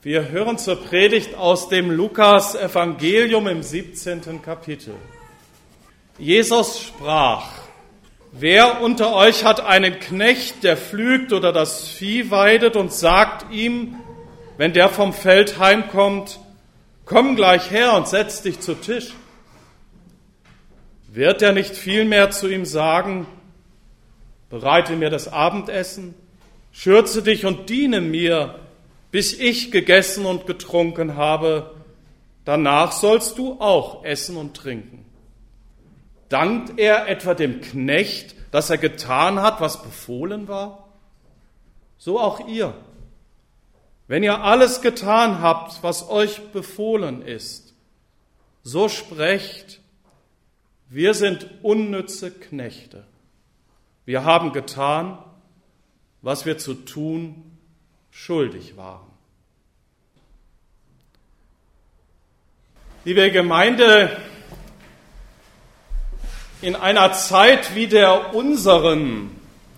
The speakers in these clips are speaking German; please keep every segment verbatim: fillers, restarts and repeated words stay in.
Wir hören zur Predigt aus dem Lukas-Evangelium im siebzehnten Kapitel. Jesus sprach: Wer unter euch hat einen Knecht, der pflügt oder das Vieh weidet und sagt ihm, wenn der vom Feld heimkommt, komm gleich her und setz dich zu Tisch? Wird er nicht vielmehr zu ihm sagen, bereite mir das Abendessen, schürze dich und diene mir, bis ich gegessen und getrunken habe, danach sollst du auch essen und trinken. Dankt er etwa dem Knecht, dass er getan hat, was befohlen war? So auch ihr. Wenn ihr alles getan habt, was euch befohlen ist, so sprecht, wir sind unnütze Knechte. Wir haben getan, was wir zu tun schuldig waren. Liebe Gemeinde, in einer Zeit wie der unseren,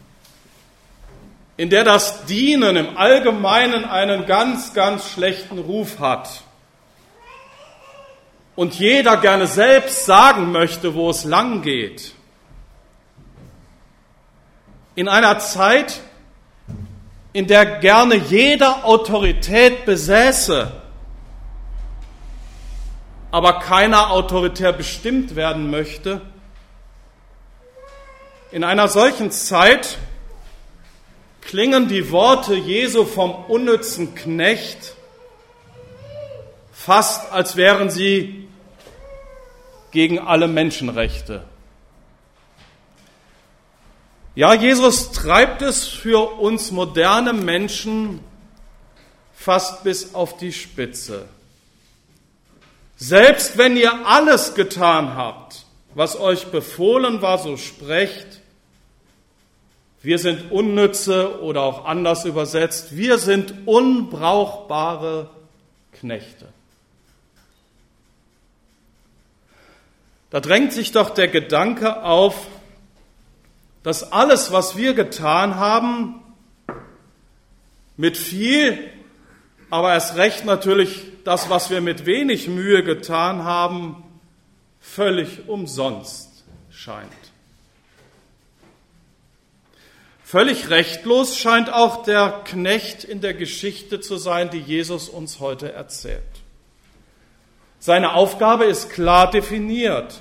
in der das Dienen im Allgemeinen einen ganz, ganz schlechten Ruf hat und jeder gerne selbst sagen möchte, wo es lang geht, in einer Zeit, in der gerne jeder Autorität besäße, aber keiner autoritär bestimmt werden möchte, in einer solchen Zeit klingen die Worte Jesu vom unnützen Knecht fast, als wären sie gegen alle Menschenrechte. Ja, Jesus treibt es für uns moderne Menschen fast bis auf die Spitze. Selbst wenn ihr alles getan habt, was euch befohlen war, so sprecht, wir sind unnütze oder auch anders übersetzt, wir sind unbrauchbare Knechte. Da drängt sich doch der Gedanke auf, dass alles, was wir getan haben, mit viel, aber erst recht natürlich das, was wir mit wenig Mühe getan haben, völlig umsonst scheint. Völlig rechtlos scheint auch der Knecht in der Geschichte zu sein, die Jesus uns heute erzählt. Seine Aufgabe ist klar definiert.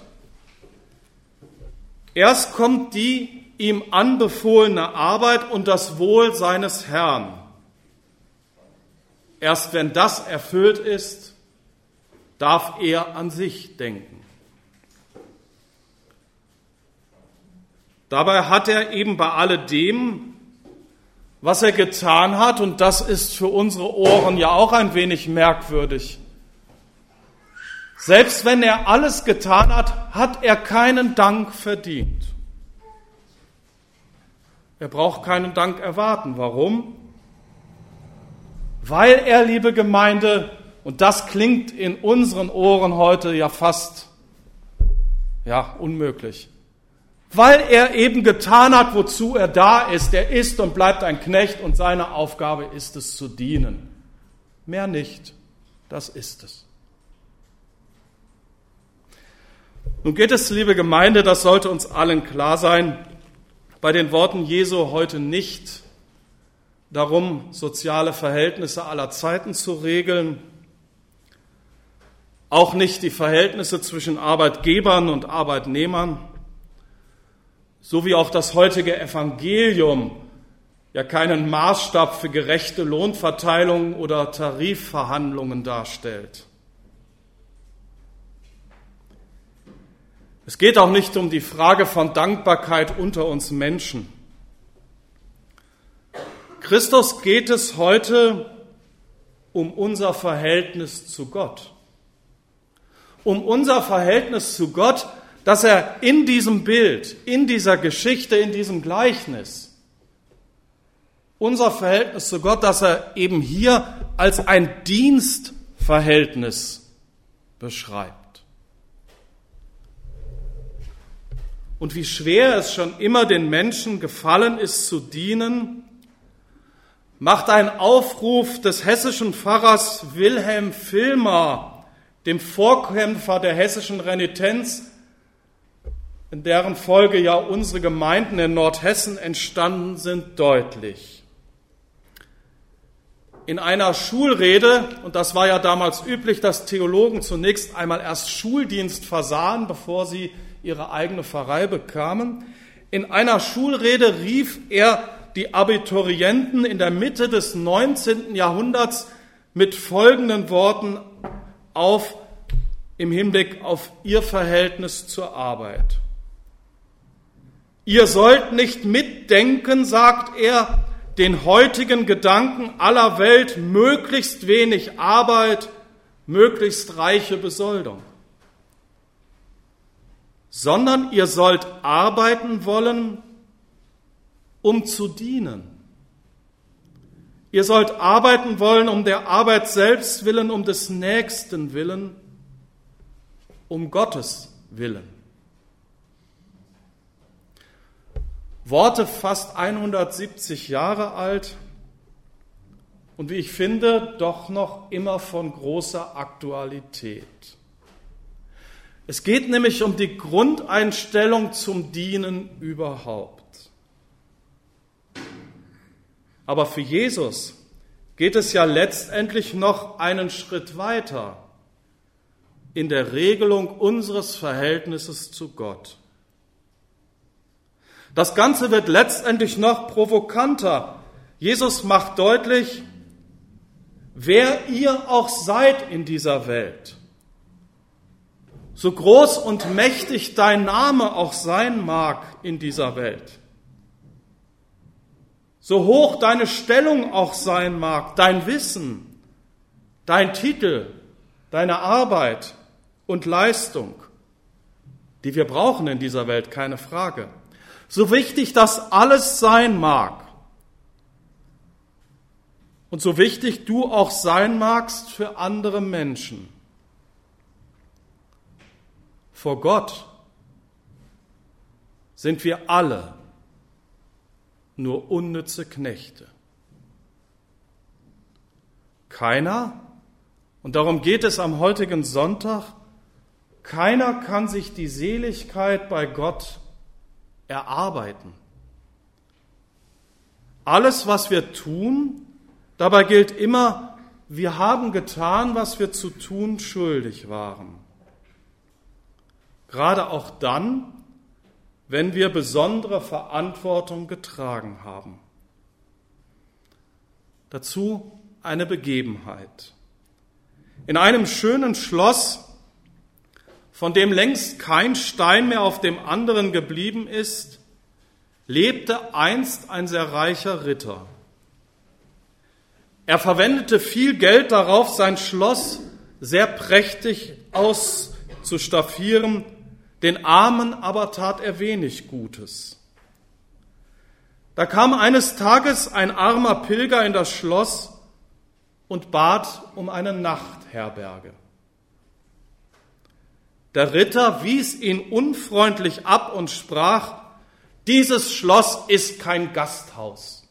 Erst kommt die ihm anbefohlene Arbeit und das Wohl seines Herrn. Erst wenn das erfüllt ist, darf er an sich denken. Dabei hat er eben bei alledem, was er getan hat, und das ist für unsere Ohren ja auch ein wenig merkwürdig, selbst wenn er alles getan hat, hat er keinen Dank verdient. Er braucht keinen Dank erwarten. Warum? Weil er, liebe Gemeinde, und das klingt in unseren Ohren heute ja fast ja, unmöglich, weil er eben getan hat, wozu er da ist. Er ist und bleibt ein Knecht und seine Aufgabe ist es zu dienen. Mehr nicht, das ist es. Nun geht es, liebe Gemeinde, das sollte uns allen klar sein, bei den Worten Jesu heute nicht darum, soziale Verhältnisse aller Zeiten zu regeln, auch nicht die Verhältnisse zwischen Arbeitgebern und Arbeitnehmern, so wie auch das heutige Evangelium ja keinen Maßstab für gerechte Lohnverteilung oder Tarifverhandlungen darstellt. Es geht auch nicht um die Frage von Dankbarkeit unter uns Menschen. Christus geht es heute um unser Verhältnis zu Gott. Um unser Verhältnis zu Gott, dass er in diesem Bild, in dieser Geschichte, in diesem Gleichnis, unser Verhältnis zu Gott, dass er eben hier als ein Dienstverhältnis beschreibt. Und wie schwer es schon immer den Menschen gefallen ist zu dienen, macht ein Aufruf des hessischen Pfarrers Wilhelm Vilmar, dem Vorkämpfer der hessischen Renitenz, in deren Folge ja unsere Gemeinden in Nordhessen entstanden sind, deutlich. In einer Schulrede, und das war ja damals üblich, dass Theologen zunächst einmal erst Schuldienst versahen, bevor sie ihre eigene Pfarrei bekamen, in einer Schulrede rief er die Abiturienten in der Mitte des neunzehnten Jahrhunderts mit folgenden Worten auf im Hinblick auf ihr Verhältnis zur Arbeit. Ihr sollt nicht mitdenken, sagt er, den heutigen Gedanken aller Welt, möglichst wenig Arbeit, möglichst reiche Besoldung, sondern ihr sollt arbeiten wollen, um zu dienen. Ihr sollt arbeiten wollen um der Arbeit selbst willen, um des Nächsten willen, um Gottes willen. Worte fast hundertsiebzig Jahre alt und wie ich finde, doch noch immer von großer Aktualität. Es geht nämlich um die Grundeinstellung zum Dienen überhaupt. Aber für Jesus geht es ja letztendlich noch einen Schritt weiter in der Regelung unseres Verhältnisses zu Gott. Das Ganze wird letztendlich noch provokanter. Jesus macht deutlich, wer ihr auch seid in dieser Welt, so groß und mächtig dein Name auch sein mag in dieser Welt, so hoch deine Stellung auch sein mag, dein Wissen, dein Titel, deine Arbeit und Leistung, die wir brauchen in dieser Welt, keine Frage. So wichtig das alles sein mag und so wichtig du auch sein magst für andere Menschen, vor Gott sind wir alle nur unnütze Knechte. Keiner, und darum geht es am heutigen Sonntag, keiner kann sich die Seligkeit bei Gott erarbeiten. Alles, was wir tun, dabei gilt immer, wir haben getan, was wir zu tun schuldig waren. Gerade auch dann, wenn wir besondere Verantwortung getragen haben. Dazu eine Begebenheit. In einem schönen Schloss, von dem längst kein Stein mehr auf dem anderen geblieben ist, lebte einst ein sehr reicher Ritter. Er verwendete viel Geld darauf, sein Schloss sehr prächtig auszustaffieren, den Armen aber tat er wenig Gutes. Da kam eines Tages ein armer Pilger in das Schloss und bat um eine Nachtherberge. Der Ritter wies ihn unfreundlich ab und sprach, dieses Schloss ist kein Gasthaus.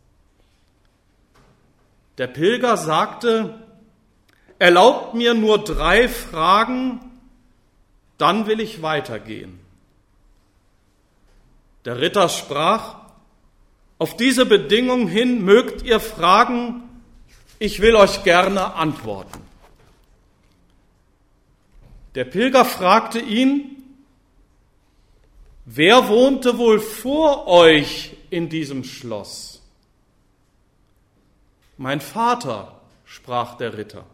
Der Pilger sagte, erlaubt mir nur drei Fragen, dann will ich weitergehen. Der Ritter sprach, auf diese Bedingung hin mögt ihr fragen, ich will euch gerne antworten. Der Pilger fragte ihn, wer wohnte wohl vor euch in diesem Schloss? Mein Vater, sprach der Ritter.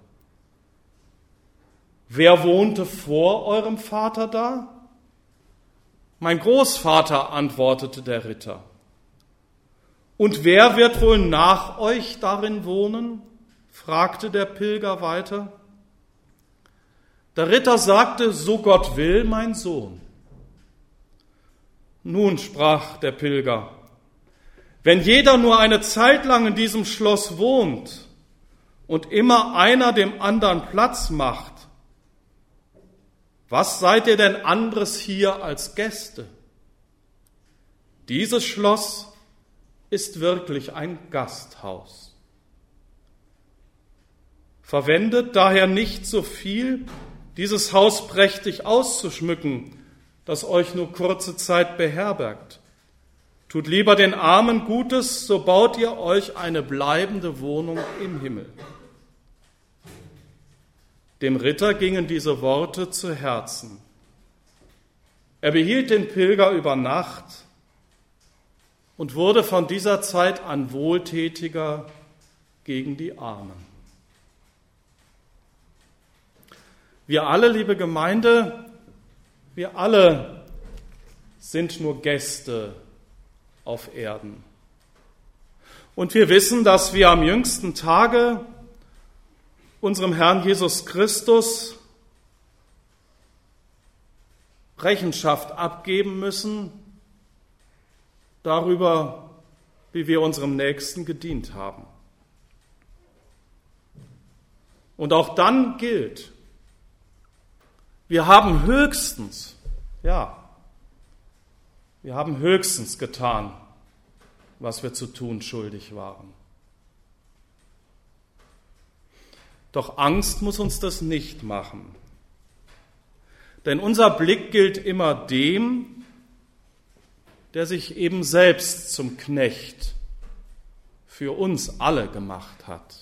Wer wohnte vor eurem Vater da? Mein Großvater, antwortete der Ritter. Und wer wird wohl nach euch darin wohnen? Fragte der Pilger weiter. Der Ritter sagte, so Gott will, mein Sohn. Nun, sprach der Pilger, wenn jeder nur eine Zeit lang in diesem Schloss wohnt und immer einer dem anderen Platz macht, was seid ihr denn anderes hier als Gäste? Dieses Schloss ist wirklich ein Gasthaus. Verwendet daher nicht so viel, dieses Haus prächtig auszuschmücken, das euch nur kurze Zeit beherbergt. Tut lieber den Armen Gutes, so baut ihr euch eine bleibende Wohnung im Himmel. Dem Ritter gingen diese Worte zu Herzen. Er behielt den Pilger über Nacht und wurde von dieser Zeit an wohltätiger gegen die Armen. Wir alle, liebe Gemeinde, wir alle sind nur Gäste auf Erden. Und wir wissen, dass wir am jüngsten Tage unserem Herrn Jesus Christus Rechenschaft abgeben müssen darüber, wie wir unserem Nächsten gedient haben. Und auch dann gilt, wir haben höchstens, ja, wir haben höchstens getan, was wir zu tun schuldig waren. Doch Angst muss uns das nicht machen. Denn unser Blick gilt immer dem, der sich eben selbst zum Knecht für uns alle gemacht hat.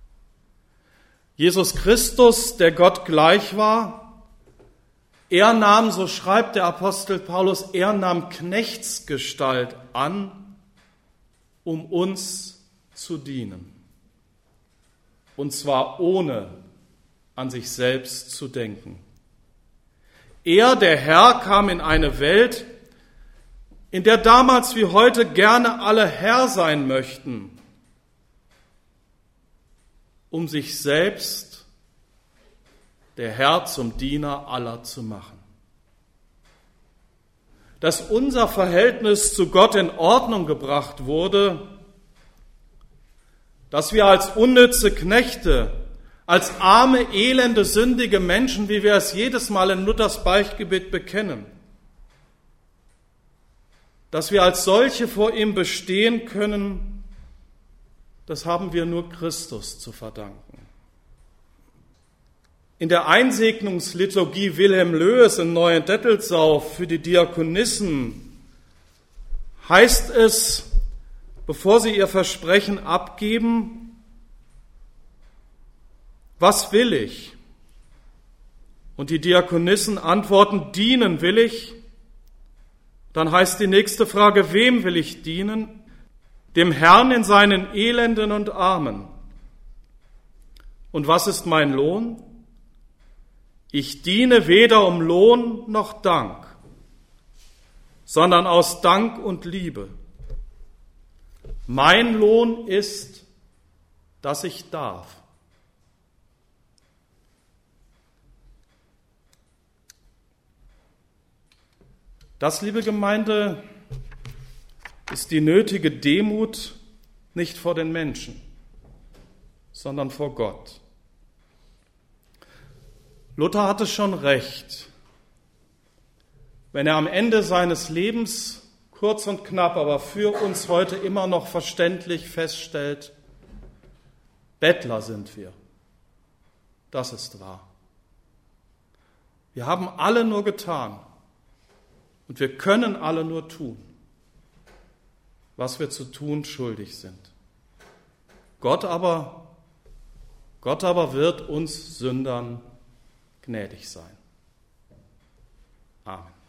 Jesus Christus, der Gott gleich war, er nahm, so schreibt der Apostel Paulus, er nahm Knechtsgestalt an, um uns zu dienen. Und zwar ohne an sich selbst zu denken. Er, der Herr, kam in eine Welt, in der damals wie heute gerne alle Herr sein möchten, um sich selbst, der Herr, zum Diener aller zu machen. Dass unser Verhältnis zu Gott in Ordnung gebracht wurde, dass wir als unnütze Knechte, als arme, elende, sündige Menschen, wie wir es jedes Mal in Luthers Beichtgebet bekennen, dass wir als solche vor ihm bestehen können, das haben wir nur Christus zu verdanken. In der Einsegnungsliturgie Wilhelm Löhes in Neuendettelsau für die Diakonissen heißt es, bevor sie ihr Versprechen abgeben, was will ich? Und die Diakonissen antworten, dienen will ich. Dann heißt die nächste Frage, wem will ich dienen? Dem Herrn in seinen Elenden und Armen. Und was ist mein Lohn? Ich diene weder um Lohn noch Dank, sondern aus Dank und Liebe. Mein Lohn ist, dass ich darf. Das, liebe Gemeinde, ist die nötige Demut nicht vor den Menschen, sondern vor Gott. Luther hatte schon recht, wenn er am Ende seines Lebens kurz und knapp, aber für uns heute immer noch verständlich feststellt, Bettler sind wir. Das ist wahr. Wir haben alle nur getan und wir können alle nur tun, was wir zu tun schuldig sind. Gott aber, Gott aber wird uns Sündern gnädig sein. Amen.